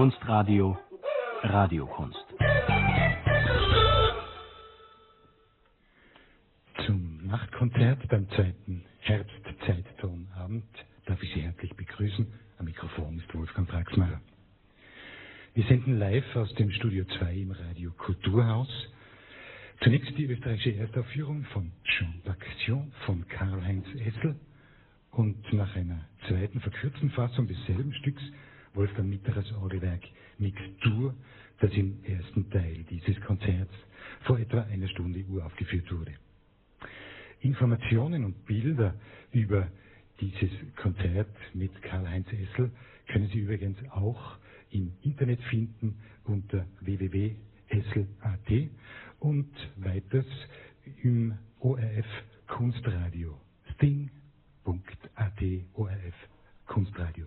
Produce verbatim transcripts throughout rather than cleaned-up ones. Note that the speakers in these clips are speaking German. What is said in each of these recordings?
Kunstradio Radiokunst. Zum Nachtkonzert beim zweiten Herbstzeittonabend darf ich Sie herzlich begrüßen. Am Mikrofon ist Wolfgang Draxmacher. Wir senden live aus dem Studio zwei im Radio Kulturhaus. Zunächst die österreichische Erstaufführung von Chant d'Action von Karl-Heinz Essl und nach einer zweiten verkürzten Fassung desselben Stücks Wolfgang Mitterers Orgelwerk Mixtur, das im ersten Teil dieses Konzerts vor etwa einer Stunde uraufgeführt wurde. Informationen und Bilder über dieses Konzert mit Karl-Heinz Essl können Sie übrigens auch im Internet finden unter w w w punkt essl punkt a t und weiters im O R F Kunstradio sting punkt a t O R F Kunstradio.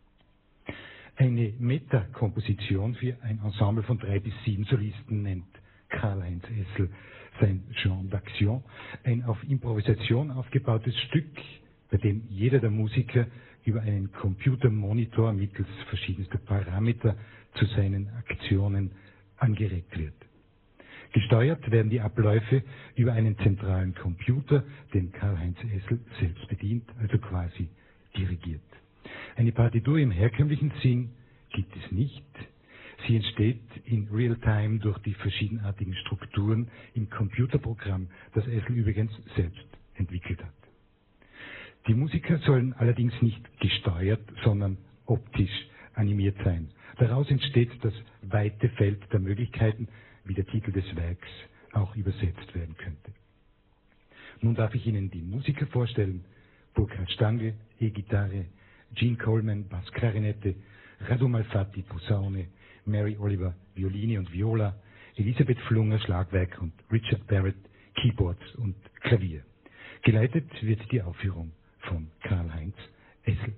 Eine Metakomposition für ein Ensemble von drei bis sieben Solisten nennt Karl-Heinz Essl sein Chant d'Action, ein auf Improvisation aufgebautes Stück, bei dem jeder der Musiker über einen Computermonitor mittels verschiedenster Parameter zu seinen Aktionen angeregt wird. Gesteuert werden die Abläufe über einen zentralen Computer, den Karl-Heinz Essl selbst bedient, also quasi dirigiert. Eine Partitur im herkömmlichen Sinn gibt es nicht. Sie entsteht in Real-Time durch die verschiedenartigen Strukturen im Computerprogramm, das Essl übrigens selbst entwickelt hat. Die Musiker sollen allerdings nicht gesteuert, sondern optisch animiert sein. Daraus entsteht das weite Feld der Möglichkeiten, wie der Titel des Werks auch übersetzt werden könnte. Nun darf ich Ihnen die Musiker vorstellen: Burkhard Stangl, E-Gitarre, Gene Coleman, Bassklarinette, Radu Malfatti, Posaune, Mary Oliver, Violine und Viola, Elisabeth Flunger, Schlagwerk und Richard Barrett, Keyboards und Klavier. Geleitet wird die Aufführung von Karl-Heinz Essl.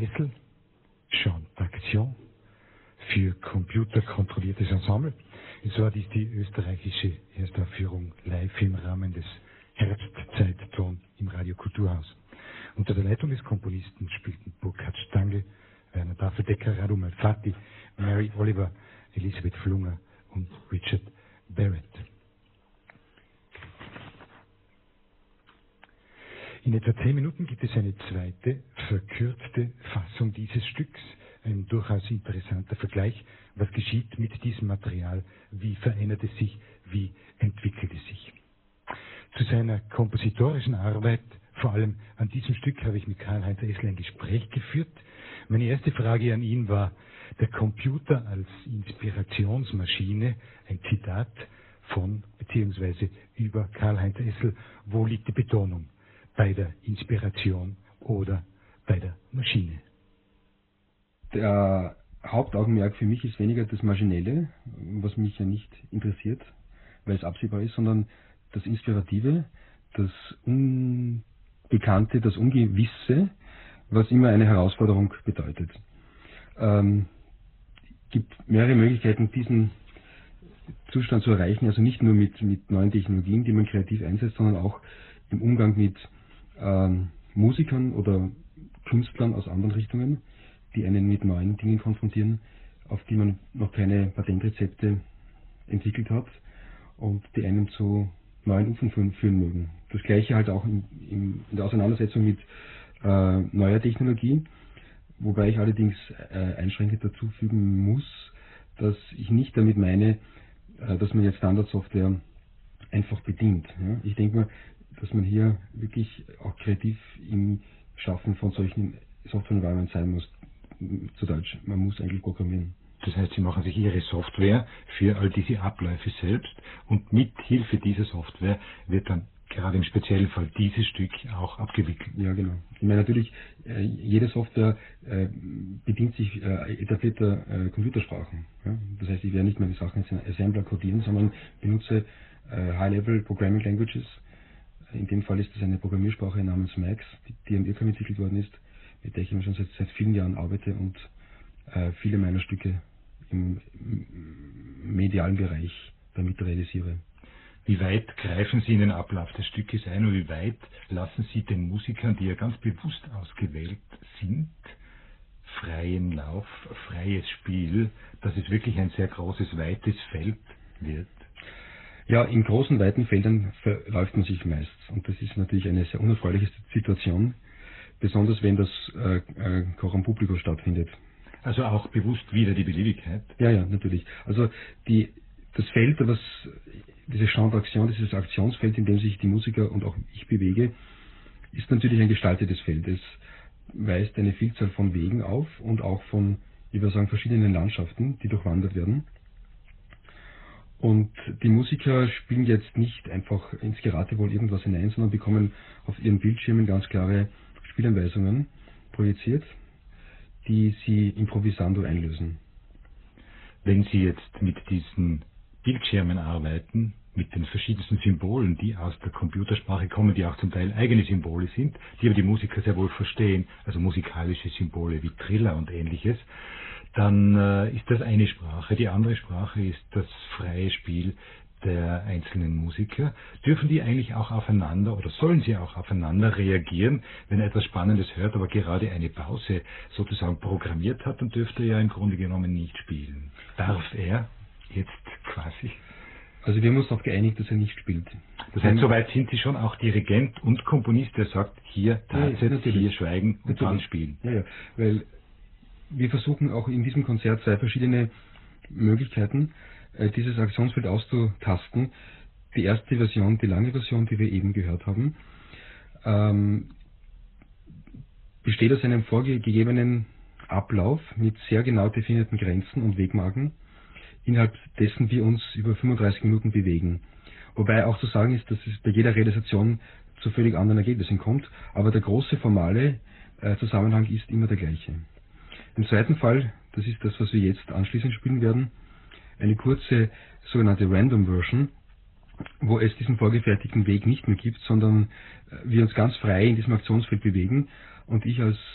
Essel, Chant d'Action für computerkontrolliertes Ensemble. Es war dies die österreichische Erstaufführung live im Rahmen des Herbstzeitton im Radio Kulturhaus. Unter der Leitung des Komponisten spielten Burkhard Stangl, Werner Tafeldecker, Radu Malfatti, Mary Oliver, Elisabeth Flunger und Richard Barrett. In etwa zehn Minuten gibt es eine zweite, verkürzte Fassung dieses Stücks. Ein durchaus interessanter Vergleich. Was geschieht mit diesem Material? Wie verändert es sich? Wie entwickelt es sich? Zu seiner kompositorischen Arbeit, vor allem an diesem Stück, habe ich mit Karl-Heinz Essl ein Gespräch geführt. Meine erste Frage an ihn war, der Computer als Inspirationsmaschine, ein Zitat von bzw. über Karl-Heinz Essl. Wo liegt die Betonung? Bei der Inspiration oder bei der Maschine? Der Hauptaugenmerk für mich ist weniger das Maschinelle, was mich ja nicht interessiert, weil es absehbar ist, sondern das Inspirative, das Unbekannte, das Ungewisse, was immer eine Herausforderung bedeutet. Ähm, gibt mehrere Möglichkeiten, diesen Zustand zu erreichen, also nicht nur mit, mit neuen Technologien, die man kreativ einsetzt, sondern auch im Umgang mit ähm, Musikern oder Künstlern aus anderen Richtungen, die einen mit neuen Dingen konfrontieren, auf die man noch keine Patentrezepte entwickelt hat und die einen zu neuen Ufern führen, führen mögen. Das Gleiche halt auch in, in, in der Auseinandersetzung mit äh, neuer Technologie, wobei ich allerdings äh, einschränkend dazu fügen muss, dass ich nicht damit meine, äh, dass man jetzt Standardsoftware einfach bedient. Ja? Ich denke mal, dass man hier wirklich auch kreativ im Schaffen von solchen Software-Environments sein muss. Zu Deutsch, man muss eigentlich programmieren. Das heißt, Sie machen sich Ihre Software für all diese Abläufe selbst und mit Hilfe dieser Software wird dann gerade im speziellen Fall dieses Stück auch abgewickelt. Ja, genau. Ich meine natürlich, äh, jede Software äh, bedient sich äh, etablierter äh, Computersprachen. Ja? Das heißt, ich werde nicht mehr die Sachen in Assembler codieren, sondern benutze äh, High-Level Programming Languages. In dem Fall ist es eine Programmiersprache namens Max, die, die am I R C A M entwickelt worden ist, mit der ich schon seit, seit vielen Jahren arbeite und äh, viele meiner Stücke im medialen Bereich damit realisiere. Wie weit greifen Sie in den Ablauf des Stückes ein und wie weit lassen Sie den Musikern, die ja ganz bewusst ausgewählt sind, freien Lauf, freies Spiel, dass es wirklich ein sehr großes, weites Feld wird? Ja, in großen, weiten Feldern verläuft man sich meist. Und das ist natürlich eine sehr unerfreuliche Situation, besonders wenn das äh, äh, Coram Publico stattfindet. Also auch bewusst wieder die Beliebigkeit? Ja, ja, natürlich. Also die, das Feld, was diese Chant d'Action, dieses Aktionsfeld, in dem sich die Musiker und auch ich bewege, ist natürlich ein gestaltetes Feld. Es weist eine Vielzahl von Wegen auf und auch von, wie wir sagen, verschiedenen Landschaften, die durchwandert werden. Und die Musiker spielen jetzt nicht einfach ins Geratewohl irgendwas hinein, sondern bekommen auf ihren Bildschirmen ganz klare Spielanweisungen projiziert, die sie improvisando einlösen. Wenn Sie jetzt mit diesen Bildschirmen arbeiten, mit den verschiedensten Symbolen, die aus der Computersprache kommen, die auch zum Teil eigene Symbole sind, die aber die Musiker sehr wohl verstehen, also musikalische Symbole wie Triller und ähnliches, dann äh, ist das eine Sprache. Die andere Sprache ist das freie Spiel der einzelnen Musiker. Dürfen die eigentlich auch aufeinander oder sollen sie auch aufeinander reagieren, wenn er etwas Spannendes hört, aber gerade eine Pause sozusagen programmiert hat, dann dürfte er ja im Grunde genommen nicht spielen. Darf er jetzt quasi? Also wir haben uns darauf geeinigt, dass er nicht spielt. Das heißt, soweit sind Sie schon auch Dirigent und Komponist, der sagt, hier Tatsätze, ja, hier Schweigen und natürlich. Dann spielen. Ja, ja, weil wir versuchen auch in diesem Konzert zwei verschiedene Möglichkeiten, dieses Aktionsfeld auszutasten. Die erste Version, die lange Version, die wir eben gehört haben, ähm, besteht aus einem vorgegebenen Ablauf mit sehr genau definierten Grenzen und Wegmarken, innerhalb dessen wir uns über fünfunddreißig Minuten bewegen. Wobei auch zu sagen ist, dass es bei jeder Realisation zu völlig anderen Ergebnissen kommt, aber der große formale äh, Zusammenhang ist immer der gleiche. Im zweiten Fall, das ist das, was wir jetzt anschließend spielen werden, eine kurze sogenannte Random Version, wo es diesen vorgefertigten Weg nicht mehr gibt, sondern wir uns ganz frei in diesem Aktionsfeld bewegen und ich als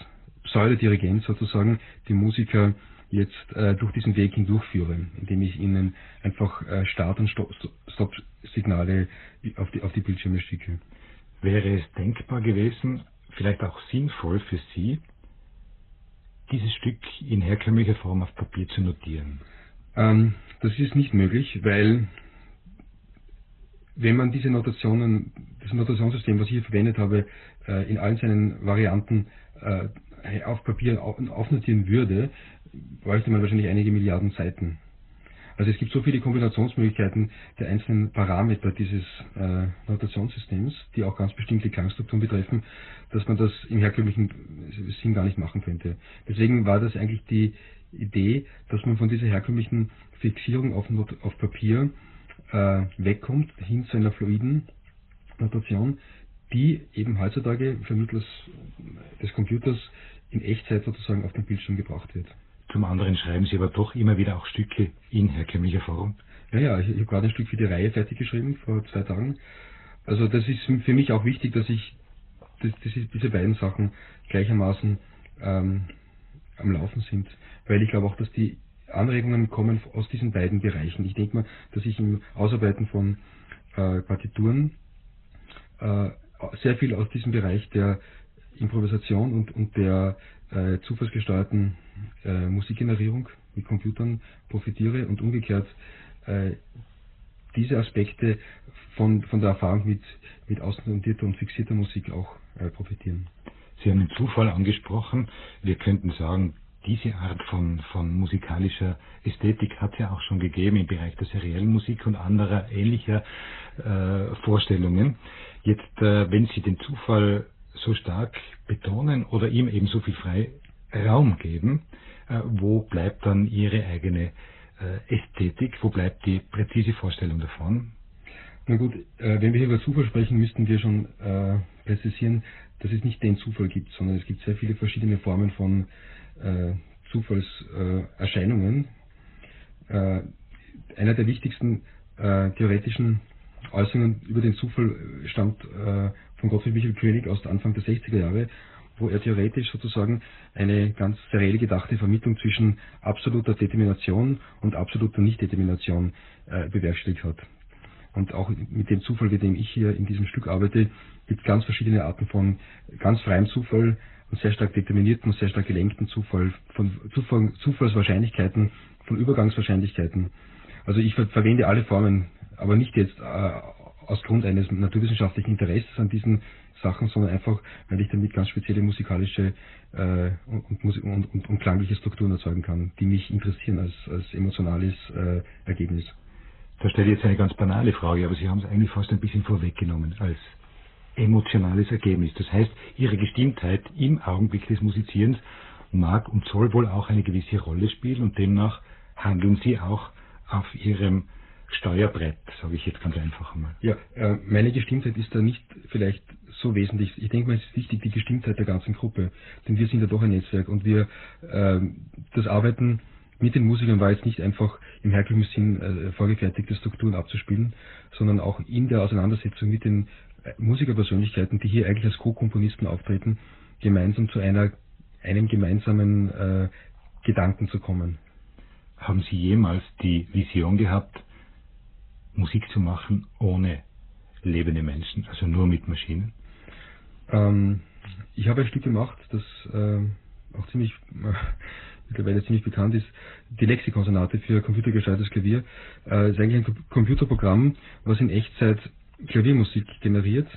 Säuledirigent sozusagen die Musiker jetzt äh, durch diesen Weg hindurchführe, indem ich ihnen einfach äh, Start- und Stopp-Signale auf die, auf die Bildschirme schicke. Wäre es denkbar gewesen, vielleicht auch sinnvoll für Sie, dieses Stück in herkömmlicher Form auf Papier zu notieren? Ähm, das ist nicht möglich, weil wenn man diese Notationen, das Notationssystem, was ich hier verwendet habe, äh, in allen seinen Varianten äh, auf Papier auf, aufnotieren würde, bräuchte man wahrscheinlich einige Milliarden Seiten. Also es gibt so viele Kombinationsmöglichkeiten der einzelnen Parameter dieses äh, Notationssystems, die auch ganz bestimmte Klangstrukturen betreffen, dass man das im herkömmlichen Sinn gar nicht machen könnte. Deswegen war das eigentlich die Idee, dass man von dieser herkömmlichen Fixierung auf, Not auf Papier äh, wegkommt, hin zu einer fluiden Notation, die eben heutzutage vermittels des Computers in Echtzeit sozusagen auf dem Bildschirm gebracht wird. Zum anderen schreiben Sie aber doch immer wieder auch Stücke in herkömmlicher Form. Ja, ja, ich, ich habe gerade ein Stück für die Reihe fertig geschrieben, vor zwei Tagen. Also das ist für mich auch wichtig, dass ich dass, dass diese beiden Sachen gleichermaßen ähm, am Laufen sind. Weil ich glaube auch, dass die Anregungen kommen aus diesen beiden Bereichen. Ich denke mal, dass ich im Ausarbeiten von äh, Partituren äh, sehr viel aus diesem Bereich der Improvisation und, und der äh, zufallsgesteuerten äh, Musikgenerierung mit Computern profitiere und umgekehrt äh, diese Aspekte von, von der Erfahrung mit, mit ausnotierter und fixierter Musik auch äh, profitieren. Sie haben den Zufall angesprochen. Wir könnten sagen, diese Art von, von musikalischer Ästhetik hat es ja auch schon gegeben im Bereich der seriellen Musik und anderer ähnlicher äh, Vorstellungen. Jetzt, äh, wenn Sie den Zufall so stark betonen oder ihm eben so viel Freiraum geben, äh, wo bleibt dann Ihre eigene äh, Ästhetik, wo bleibt die präzise Vorstellung davon? Na gut, äh, wenn wir hier über Zufall sprechen, müssten wir schon äh, präzisieren, dass es nicht den Zufall gibt, sondern es gibt sehr viele verschiedene Formen von äh, Zufallserscheinungen. Äh, einer der wichtigsten äh, theoretischen Äußerungen über den Zufall stammt äh, von Gottfried Michael König aus Anfang der sechziger Jahre, wo er theoretisch sozusagen eine ganz seriell gedachte Vermittlung zwischen absoluter Determination und absoluter Nicht-Determination äh, bewerkstelligt hat. Und auch mit dem Zufall, mit dem ich hier in diesem Stück arbeite, gibt es ganz verschiedene Arten von ganz freiem Zufall und sehr stark determinierten und sehr stark gelenkten Zufall, von Zufall, Zufallswahrscheinlichkeiten, von Übergangswahrscheinlichkeiten. Also ich ver verwende alle Formen, aber nicht jetzt äh, aus Grund eines naturwissenschaftlichen Interesses an diesen Sachen, sondern einfach, weil ich damit ganz spezielle musikalische äh, und, und, und, und klangliche Strukturen erzeugen kann, die mich interessieren als, als emotionales äh, Ergebnis. Da stelle ich jetzt eine ganz banale Frage, aber Sie haben es eigentlich fast ein bisschen vorweggenommen als emotionales Ergebnis. Das heißt, Ihre Gestimmtheit im Augenblick des Musizierens mag und soll wohl auch eine gewisse Rolle spielen und demnach handeln Sie auch auf Ihrem Steuerbrett, sage ich jetzt ganz einfach einmal. Ja, äh, meine Gestimmtheit ist da nicht vielleicht so wesentlich. Ich denke mal, es ist wichtig, die Gestimmtheit der ganzen Gruppe, denn wir sind ja doch ein Netzwerk und wir, äh, das Arbeiten mit den Musikern war jetzt nicht einfach im herkömmlichen Sinn äh, vorgefertigte Strukturen abzuspielen, sondern auch in der Auseinandersetzung mit den äh, Musikerpersönlichkeiten, die hier eigentlich als Co-Komponisten auftreten, gemeinsam zu einer, einem gemeinsamen äh, Gedanken zu kommen. Haben Sie jemals die Vision gehabt, Musik zu machen ohne lebende Menschen, also nur mit Maschinen? Ähm, ich habe ein Stück gemacht, das äh, auch ziemlich äh, mittlerweile ziemlich bekannt ist, die Lexikonsonate für computergesteuertes Klavier. Äh, ist eigentlich ein Computerprogramm, was in Echtzeit Klaviermusik generiert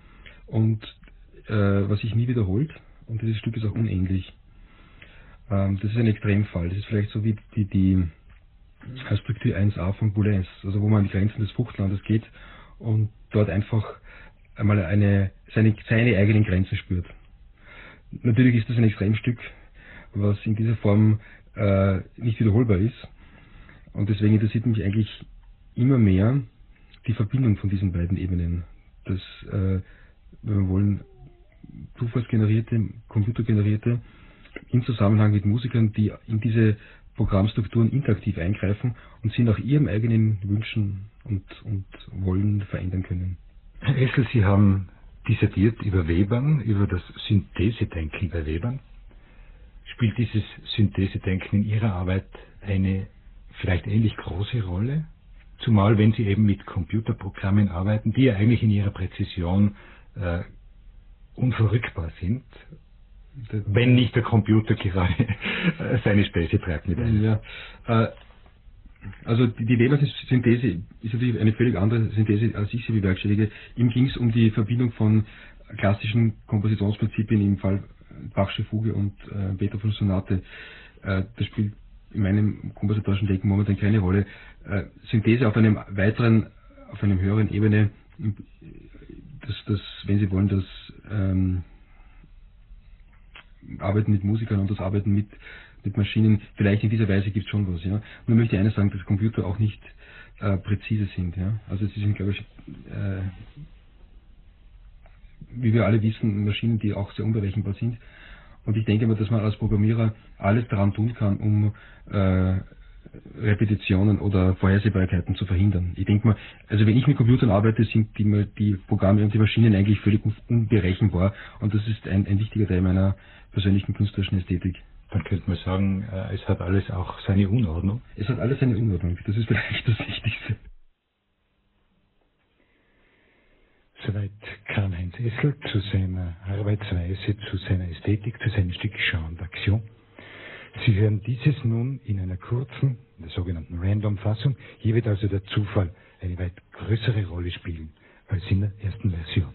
und äh, was sich nie wiederholt. Und dieses Stück ist auch unendlich. Ähm, das ist ein Extremfall. Das ist vielleicht so wie die, die Struktur eins a von Boulez, also wo man an die Grenzen des Fruchtlandes geht und dort einfach einmal eine, seine, seine eigenen Grenzen spürt. Natürlich ist das ein Extremstück, was in dieser Form äh, nicht wiederholbar ist. Und deswegen interessiert mich eigentlich immer mehr die Verbindung von diesen beiden Ebenen. Das, äh, wenn wir wollen, zufallsgenerierte, computergenerierte, im Zusammenhang mit Musikern, die in diese Programmstrukturen interaktiv eingreifen und sie nach ihrem eigenen Wünschen und, und Wollen verändern können. Herr Essl, Sie haben dissertiert über Webern, über das Synthesedenken bei Webern. Spielt dieses Synthesedenken in Ihrer Arbeit eine vielleicht ähnlich große Rolle? Zumal wenn Sie eben mit Computerprogrammen arbeiten, die ja eigentlich in ihrer Präzision äh, unverrückbar sind, wenn nicht der Computer gerade seine Späße treibt mit einem. Ja, äh, also die, die Weber-Synthese ist natürlich eine völlig andere Synthese, als ich sie bewerkstellige. Ihm ging es um die Verbindung von klassischen Kompositionsprinzipien, im Fall Bachsche Fuge und äh, Beethoven-Sonate. Äh, das spielt in meinem kompositorischen Denken momentan keine Rolle. Äh, Synthese auf einem weiteren, auf einem höheren Ebene, das, das, wenn Sie wollen, das ähm, Arbeiten mit Musikern und das Arbeiten mit, mit Maschinen, vielleicht in dieser Weise gibt es schon was. Ja. Nur möchte ich eines sagen, dass Computer auch nicht äh, präzise sind. Ja. Also sie sind, glaube ich, äh, wie wir alle wissen, Maschinen, die auch sehr unberechenbar sind. Und ich denke mal, dass man als Programmierer alles daran tun kann, um äh, Repetitionen oder Vorhersehbarkeiten zu verhindern. Ich denke mal, also wenn ich mit Computern arbeite, sind die, die Programme und die Maschinen eigentlich völlig unberechenbar und das ist ein, ein wichtiger Teil meiner persönlichen künstlerischen Ästhetik. Dann könnte man sagen, äh, es hat alles auch seine Unordnung. Es hat alles seine Unordnung, das ist vielleicht das Wichtigste. Soweit Karl-Heinz Essl zu seiner Arbeitsweise, zu seiner Ästhetik, zu seinem Stück Champ d'Action. Sie hören dieses nun in einer kurzen, in der sogenannten Random-Fassung. Hier wird also der Zufall eine weit größere Rolle spielen als in der ersten Version.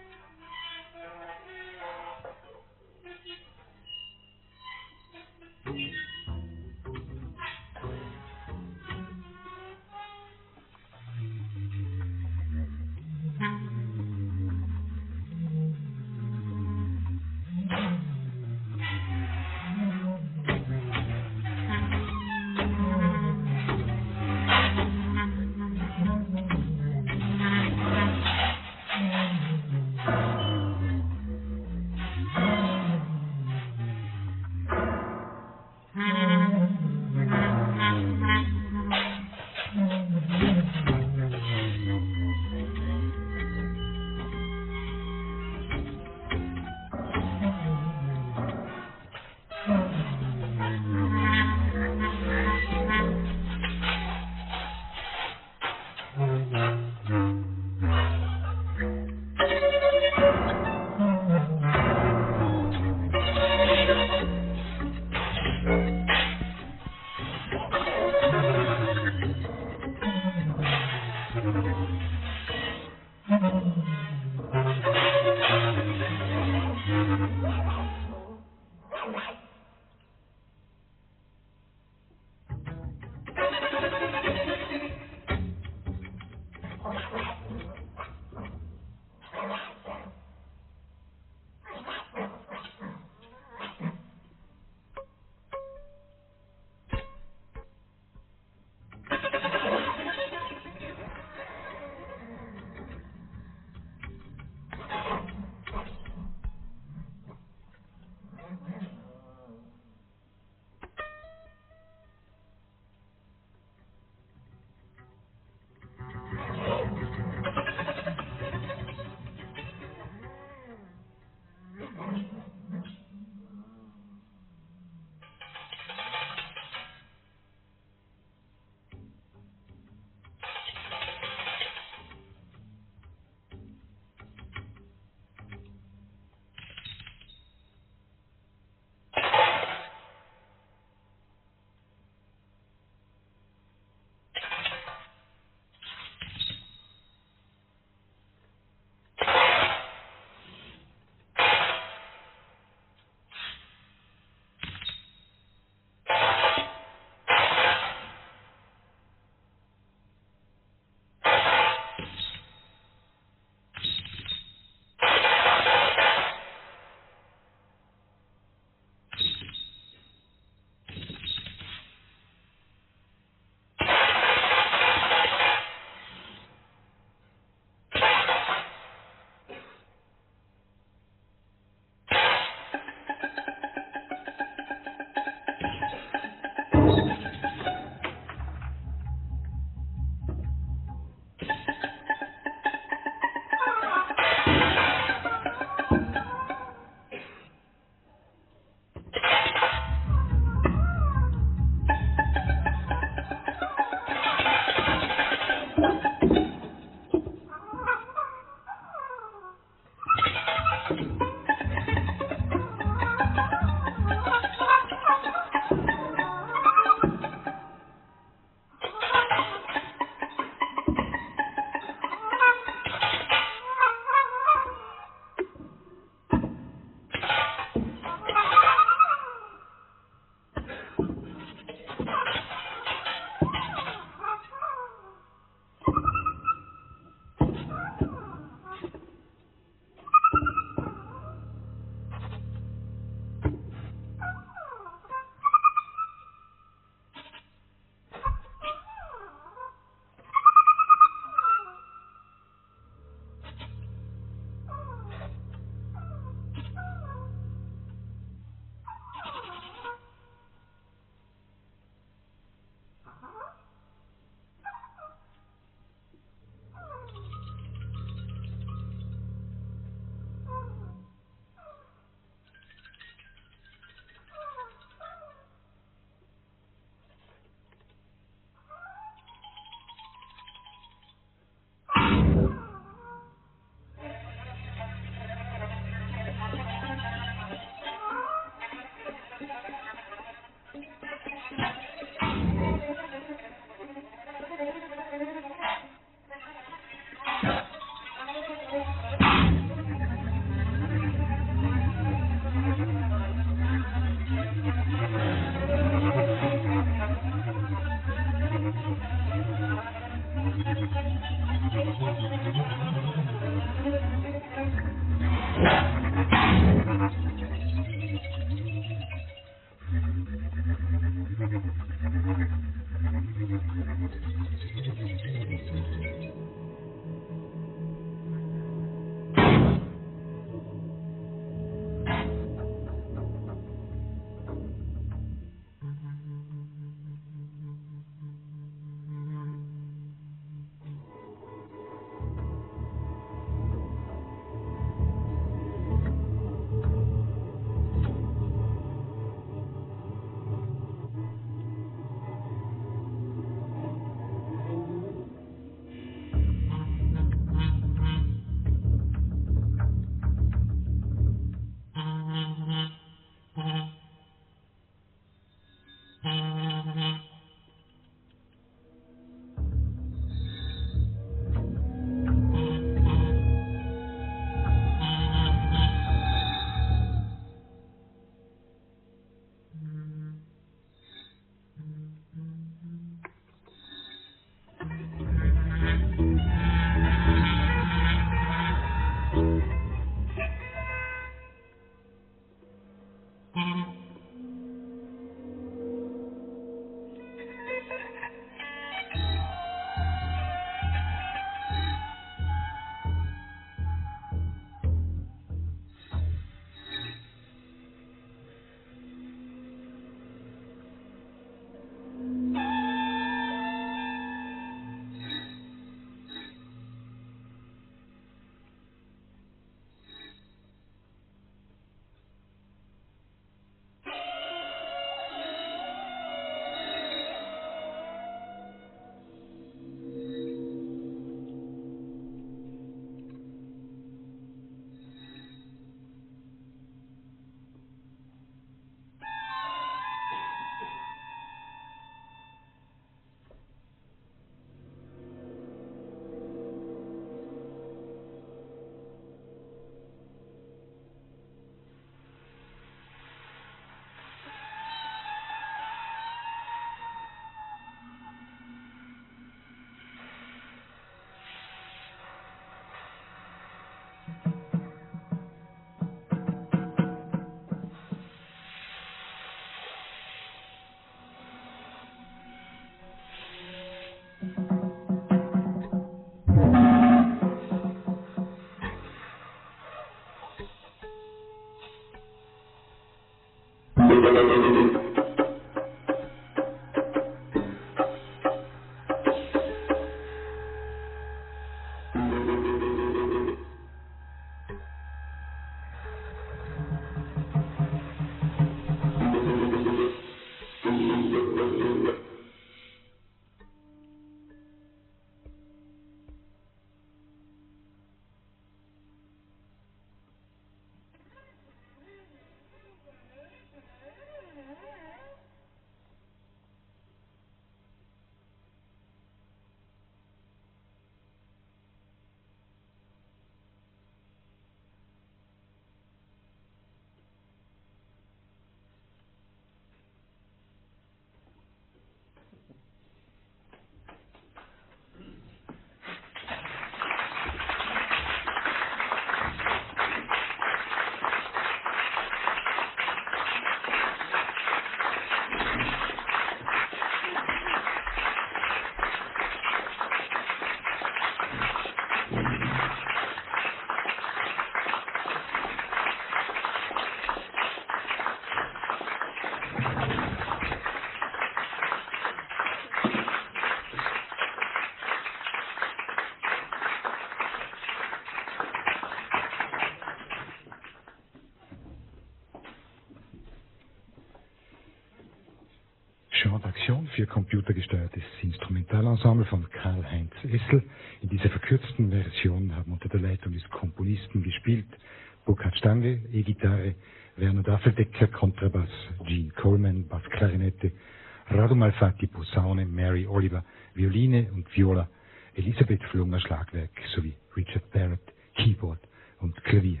Chant d'Action für computergesteuertes Instrumentalensemble von Karl-Heinz Essl. In dieser verkürzten Version haben unter der Leitung des Komponisten gespielt Burkhard Stange, E-Gitarre, Werner Daffeldecker, Kontrabass, Gene Coleman, Bassklarinette, Radu Malfatti, Posaune, Mary Oliver, Violine und Viola, Elisabeth Flunger, Schlagwerk sowie Richard Barrett, Keyboard und Klavier.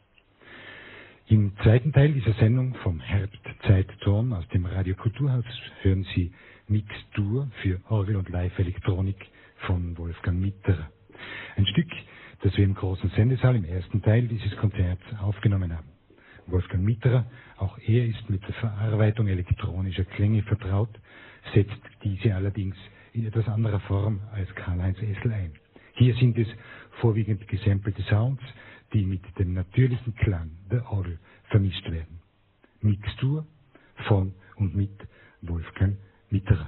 Im zweiten Teil dieser Sendung vom Herbstzeitton aus dem Radio Kulturhaus hören Sie Mixtur für Orgel und Live-Elektronik von Wolfgang Mitterer. Ein Stück, das wir im großen Sendesaal im ersten Teil dieses Konzerts aufgenommen haben. Wolfgang Mitterer, auch er ist mit der Verarbeitung elektronischer Klänge vertraut, setzt diese allerdings in etwas anderer Form als Karl-Heinz Essl ein. Hier sind es vorwiegend gesampelte Sounds, die mit dem natürlichen Klang der Orgel vermischt werden. Mixtur von und mit Wolfgang Mitterer.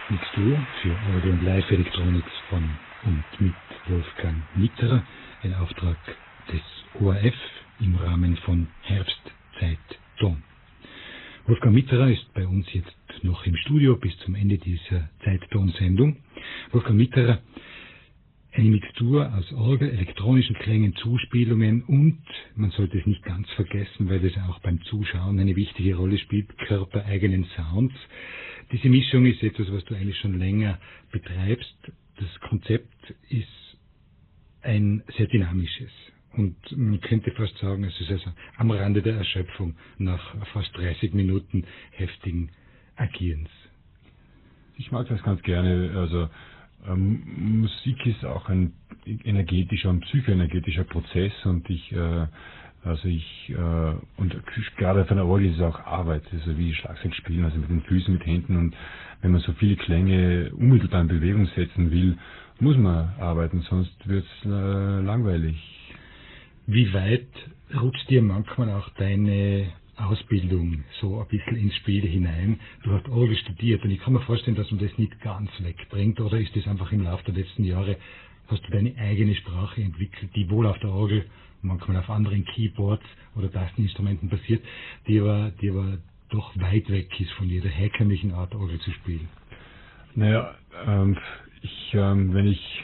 Mixtur für Audio- und Live-Elektronik von und mit Wolfgang Mitterer, ein Auftrag des O R F im Rahmen von Herbstzeit-Ton. Wolfgang Mitterer ist bei uns jetzt noch im Studio bis zum Ende dieser Zeit-Ton-Sendung. Wolfgang Mitterer, eine Mixtur aus Orgel, elektronischen Klängen, Zuspielungen und, man sollte es nicht ganz vergessen, weil das auch beim Zuschauen eine wichtige Rolle spielt, körpereigenen Sounds. Diese Mischung ist etwas, was du eigentlich schon länger betreibst. Das Konzept ist ein sehr dynamisches. Und man könnte fast sagen, es ist also am Rande der Erschöpfung nach fast dreißig Minuten heftigen Agierens. Ich mag das ganz gerne. Also ähm, Musik ist auch ein energetischer und psychoenergetischer Prozess und ich, äh, also ich, äh, und gerade von der Orgel ist es auch Arbeit, also wie Schlagzeug spielen, also mit den Füßen, mit Händen, und wenn man so viele Klänge unmittelbar in Bewegung setzen will, muss man arbeiten, sonst wird es äh, langweilig. Wie weit rutscht dir manchmal auch deine Ausbildung so ein bisschen ins Spiel hinein? Du hast Orgel studiert und ich kann mir vorstellen, dass man das nicht ganz wegbringt, oder ist das einfach im Laufe der letzten Jahre, hast du deine eigene Sprache entwickelt, die wohl auf der Orgel, manchmal auf anderen Keyboards oder Tasteninstrumenten passiert, die aber, die aber doch weit weg ist von jeder herkömmlichen Art Orgel zu spielen? Naja, ähm, ich, ähm, wenn ich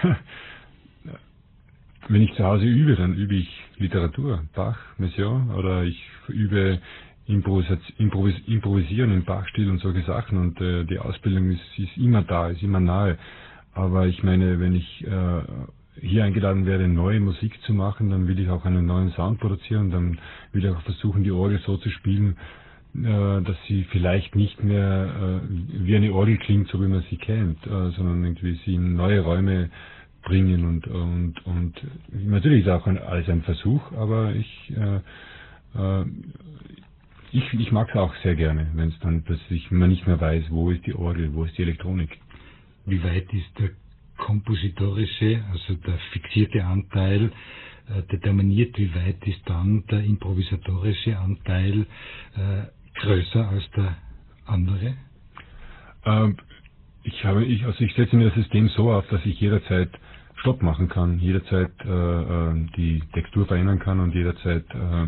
Wenn ich zu Hause übe, dann übe ich Literatur, Bach, Messiaen, oder ich übe Improvis Improvis Improvisieren im Bachstil und solche Sachen, und äh, die Ausbildung ist, ist immer da, ist immer nahe. Aber ich meine, wenn ich äh, hier eingeladen werde, neue Musik zu machen, dann will ich auch einen neuen Sound produzieren, dann will ich auch versuchen, die Orgel so zu spielen, äh, dass sie vielleicht nicht mehr äh, wie eine Orgel klingt, so wie man sie kennt, äh, sondern irgendwie sie in neue Räume bringen, und und und natürlich ist auch ein, alles ein Versuch, aber ich äh, äh, ich, ich mag es auch sehr gerne, wenn es dann plötzlich man nicht mehr weiß, wo ist die Orgel, wo ist die Elektronik. Wie weit ist der kompositorische, also der fixierte Anteil äh, determiniert, wie weit ist dann der improvisatorische Anteil äh, größer als der andere? Ähm, ich habe ich also ich setze mir das System so auf, dass ich jederzeit Stopp machen kann, jederzeit äh, die Textur verändern kann und jederzeit äh,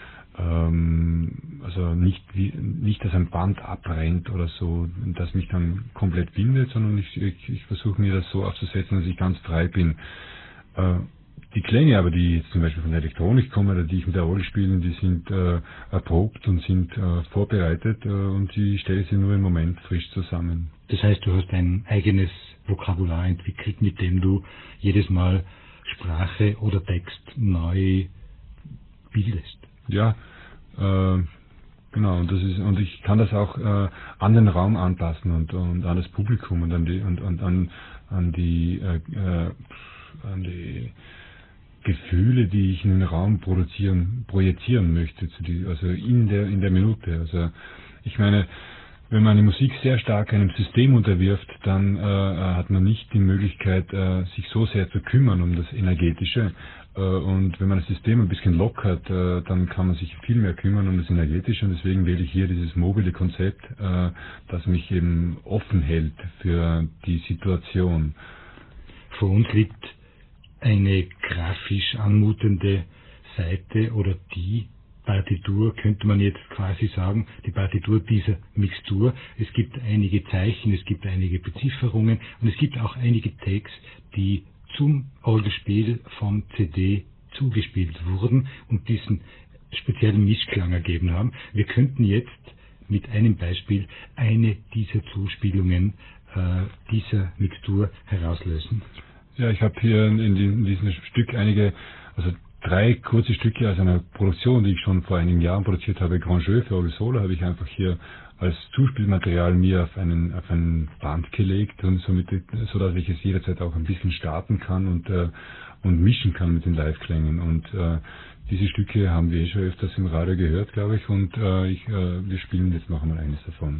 ähm, also nicht wie, nicht, dass ein Band abbrennt oder so, das mich dann komplett bindet, sondern ich, ich, ich versuche mir das so aufzusetzen, dass ich ganz frei bin. Äh, die Klänge aber, die jetzt zum Beispiel von der Elektronik kommen oder die ich mit der Orgel spiele, die sind äh, erprobt und sind äh, vorbereitet äh, und ich stelle sie nur im Moment frisch zusammen. Das heißt, du hast ein eigenes Vokabular entwickelt, mit dem du jedes Mal Sprache oder Text neu bildest. Ja, äh, genau. Und das ist, und ich kann das auch äh, an den Raum anpassen und, und an das Publikum und an die und, und an, an die äh, äh, an die Gefühle, die ich in den Raum produzieren, projizieren möchte, zu die, also in der in der Minute. Also ich meine, wenn man die Musik sehr stark einem System unterwirft, dann äh, hat man nicht die Möglichkeit, äh, sich so sehr zu kümmern um das Energetische. Äh, und wenn man das System ein bisschen lockert, äh, dann kann man sich viel mehr kümmern um das Energetische. Und deswegen wähle ich hier dieses mobile Konzept, äh, das mich eben offen hält für die Situation. Vor uns liegt eine grafisch anmutende Seite oder die Partitur, könnte man jetzt quasi sagen, die Partitur dieser Mixtur. Es gibt einige Zeichen, es gibt einige Bezifferungen und es gibt auch einige Tags, die zum Orgelspiel vom C D zugespielt wurden und diesen speziellen Mischklang ergeben haben. Wir könnten jetzt mit einem Beispiel eine dieser Zuspielungen äh, dieser Mixtur herauslösen. Ja, ich habe hier in, die, in diesem Stück einige, also drei kurze Stücke aus einer Produktion, die ich schon vor einigen Jahren produziert habe, Grand Jeu für Orgel Solo, habe ich einfach hier als Zuspielmaterial mir auf einen auf ein Band gelegt und somit, so dass ich es jederzeit auch ein bisschen starten kann und äh, und mischen kann mit den Live-Klängen. Und äh, diese Stücke haben wir eh schon öfters im Radio gehört, glaube ich, und äh, ich, äh, wir spielen jetzt noch einmal eines davon.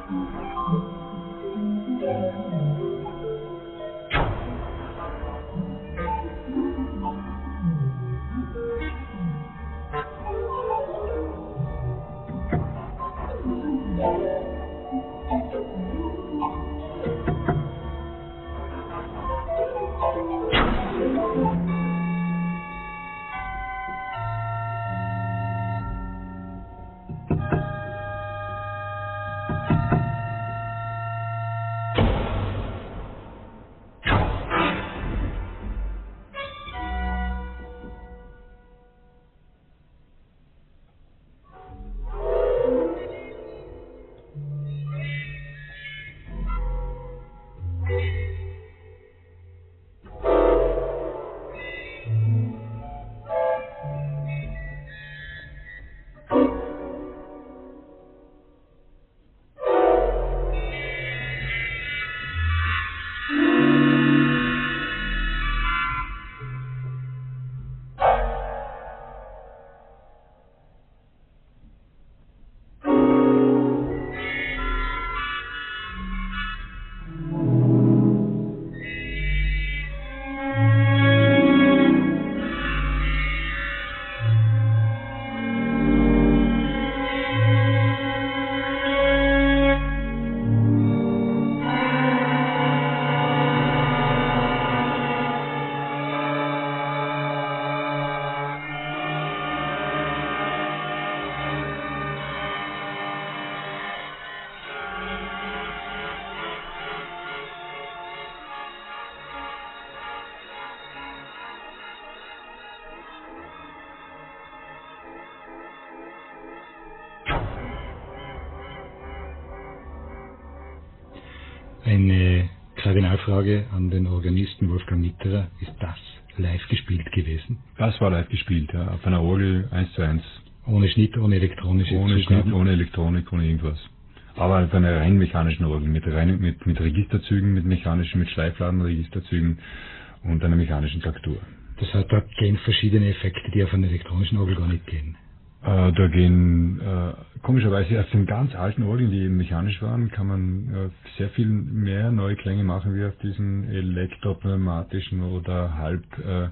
Eine Kardinalfrage an den Organisten Wolfgang Mitterer. Ist das live gespielt gewesen? Das war live gespielt, ja, auf einer Orgel eins zu eins. Ohne Schnitt, ohne elektronische Ohne Zugaben? Schnitt, ohne Elektronik, ohne irgendwas. Aber auf einer rein mechanischen Orgel, mit, rein, mit, mit Registerzügen, mit mechanischen, mit Schleifladenregisterzügen und einer mechanischen Taktur. Das heißt, da gehen verschiedene Effekte, die auf einer elektronischen Orgel gar nicht gehen. Äh, da gehen, äh, komischerweise auf den ganz alten Orgeln, die eben mechanisch waren, kann man äh, sehr viel mehr neue Klänge machen wie auf diesen elektropneumatischen oder halb äh,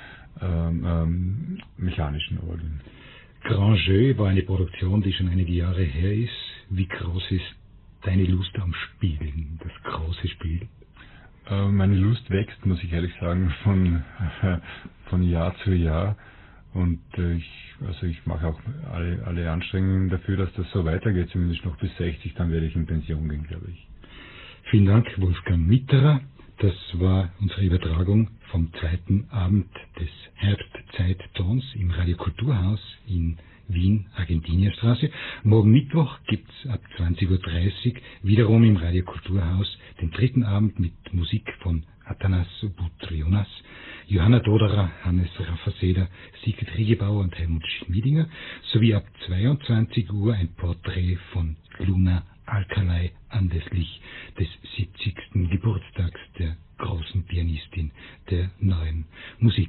ähm, ähm, mechanischen Orgeln. Grand Jeu war eine Produktion, die schon einige Jahre her ist. Wie groß ist deine Lust am Spielen, das große Spiel? Äh, meine Lust wächst, muss ich ehrlich sagen, von, äh, von Jahr zu Jahr. Und äh, ich, also ich mache auch alle, alle Anstrengungen dafür, dass das so weitergeht, zumindest noch bis sechzig, dann werde ich in Pension gehen, glaube ich. Vielen Dank, Wolfgang Mitterer. Das war unsere Übertragung vom zweiten Abend des Herbstzeittons im Radiokulturhaus in Wien, Argentinierstraße. Morgen Mittwoch gibt's ab zwanzig Uhr dreißig wiederum im Radiokulturhaus den dritten Abend mit Musik von Atanas Butrionas, Johanna Doderer, Hannes Raffasseder, Sigrid Riegebauer und Helmut Schmiedinger, sowie ab zweiundzwanzig Uhr ein Porträt von Luna Alkalay anlässlich des siebzigsten Geburtstags der großen Pianistin der neuen Musik.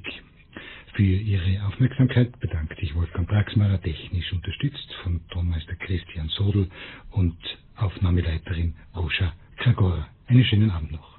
Für Ihre Aufmerksamkeit bedankt sich Wolfgang Braxmarer, technisch unterstützt von Tonmeister Christian Sodl und Aufnahmeleiterin Ruscha Kragora. Einen schönen Abend noch.